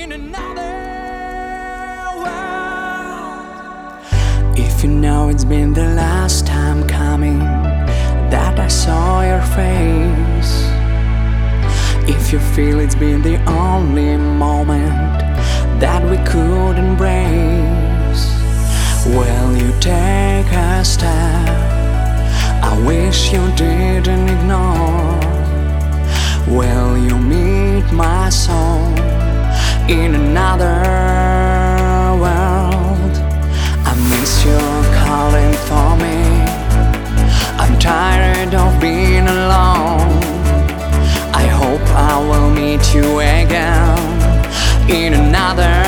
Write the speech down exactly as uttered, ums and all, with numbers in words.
in another world. If you know it's been the last time coming that I saw your face, if you feel it's been the only moment that we could embrace, will you take a step I wish you didn't ignore? Will you meet my soul in another world? I miss you calling for me. I'm tired of being alone. I hope I will meet you again in another